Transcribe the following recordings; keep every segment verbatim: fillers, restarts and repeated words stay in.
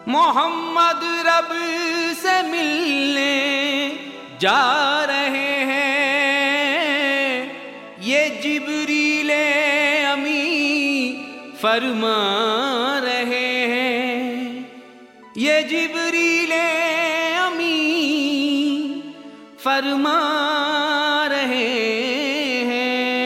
मोहम्मद रब से मिलने जा रहे हैं, ये जिब्रील अमी फरमा रहे हैं, ये जिब्रील अमी फरमा रहे हैं।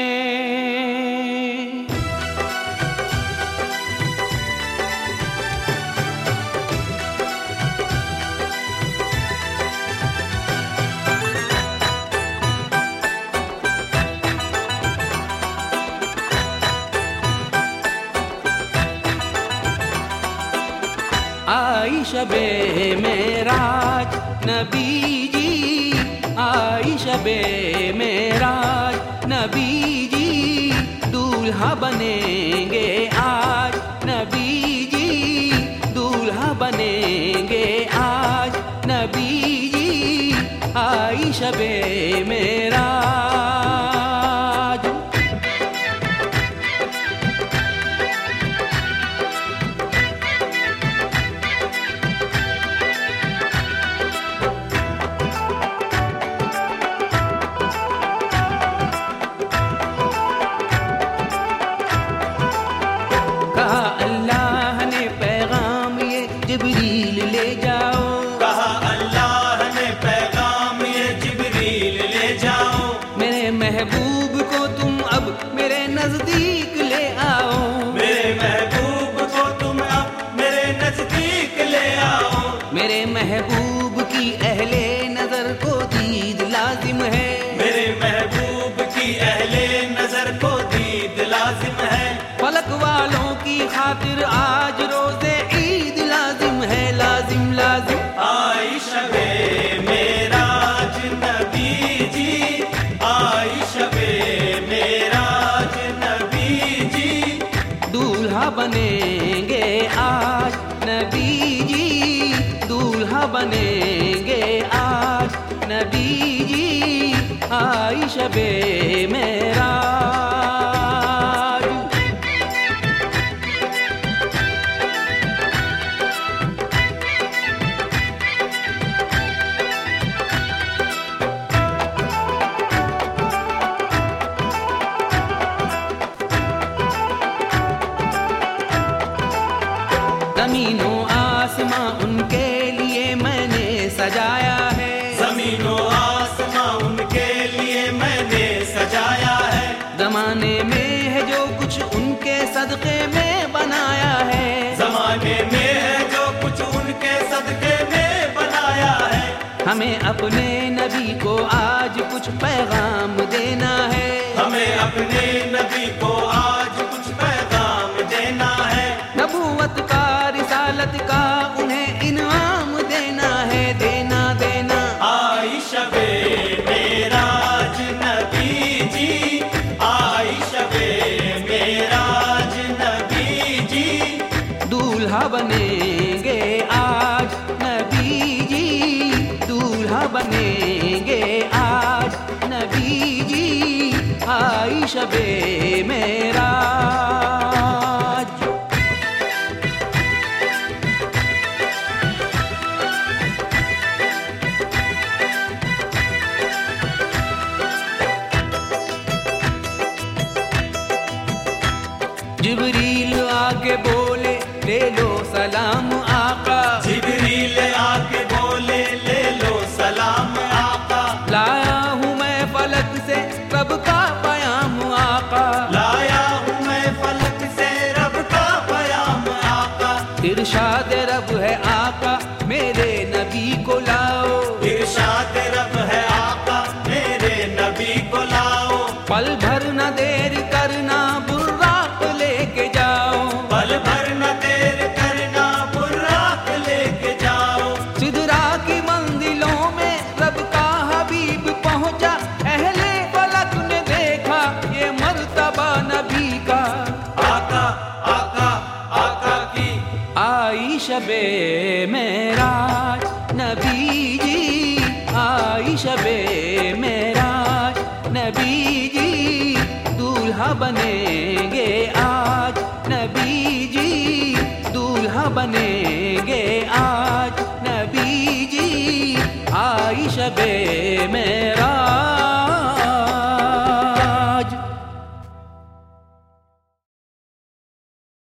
आई शबे मेराज नबी जी, आई शबे मेराज नबी जी, दूल्हा बनेंगे आज नबी जी, दूल्हा बनेंगे आज नबी जी, आई शबे मेराज। जिब्रील ले जाओ, कहा अल्लाह ने पैगाम ये जिब्रील ले जाओ, मेरे महबूब को तुम अब मेरे नजदीक ले आओ, मेरे महबूब को तुम अब मेरे नजदीक ले आओ, मेरे महबूब की अहले नजर को दीद लाजिम है, मेरे महबूब की अहले नजर को दीद लाजिम है, फलक वालों की खातिर आज रोजे ईद लाजिम है, लाजिम लाजिम। आई शबे मेराज नबी जी, आई शबे मेराज नबी जी, दूल्हा बनेंगे आज नबी जी, दूल्हा बनेंगे आज नबी जी, आई शबे मेराज। ज़मीनो आसमां उनके लिए मैंने सजाया है, ज़मीनो आसमां उनके लिए मैंने सजाया है, ज़माने में है जो कुछ उनके सदक़े में बनाया है, ज़माने में है जो कुछ उनके सदक़े में बनाया है, हमें अपने नबी को आज कुछ पैगाम देना है, हमें अपने नबी को आज कुछ पैगाम देना है, नबूवत का रिसालत का उन्हें इनाम देना है, देना देना। आई शबे मेराज नबी जी, आई शबे मेराज नबी जी, दूल्हा बनेंगे आज नबी जी, दूल्हा बनेंगे आज नबी जी, आई शबे मेराज। जिब्रील आके बोले ले लो सलाम आका, जिब्रील आके बोले ले लो सलाम आका, लाया हूँ मैं फलक से रब का पयाम आका, लाया हूँ मैं फलक से रब का पयाम आका, इरशाद रब है आका मेरे नबी को लाओ, इरशाद रब है आका मेरे नबी को लाओ, पल भर न देर करना बुर्राक लेके जाओ, पल भर न देर करना बुर्राक लेके जाओ, सिदरा की मंजिलों में रब का हबीब पहुंचा, अहले फलक ने देखा ये मर्तबा नबी का, आका आका आका की आई शबे मेराज नबी जी, आई शबे मेराज नबी जी, दूल्हा बनेंगे आज नबी जी, दूल्हा बनेंगे आज। आई शबे मेरा